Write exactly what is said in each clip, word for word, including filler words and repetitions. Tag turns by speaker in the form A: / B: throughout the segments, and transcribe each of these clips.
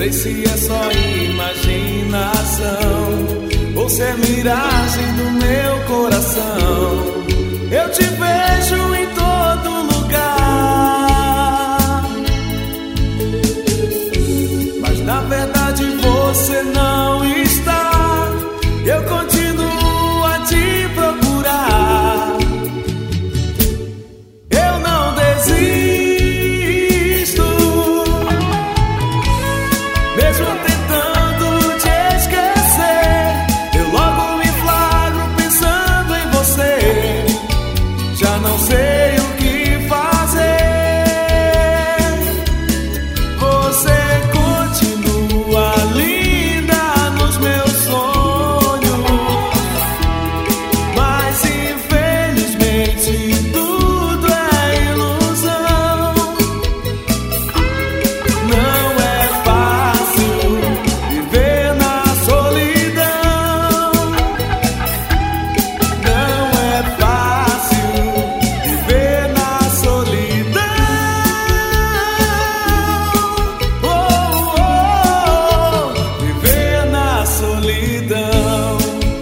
A: sei se é só imaginação ou se é miragem do meu coração. Eu te vejo em todo lugar, mas na verdade você não está. Eu continuo a te procurar. Eu não desisto, mesmo tentando te esquecer. Eu logo me flagro pensando em você. Já não sei o que fazer. Você continua linda nos meus sonhos, mas infelizmente tudo é ilusão. Não é fácil viver na solidão. Não é fácil viver na solidão. Oh, oh, oh, viver na solidão.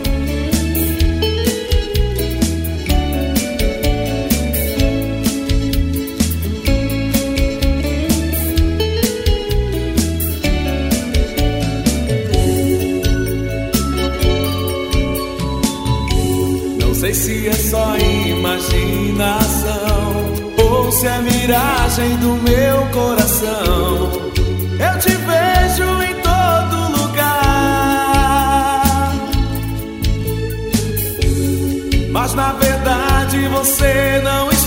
A: Não sei se é só imaginação ou se é miragem do meu coração. Eu te vejo em todo lugar, mas na verdade você não está.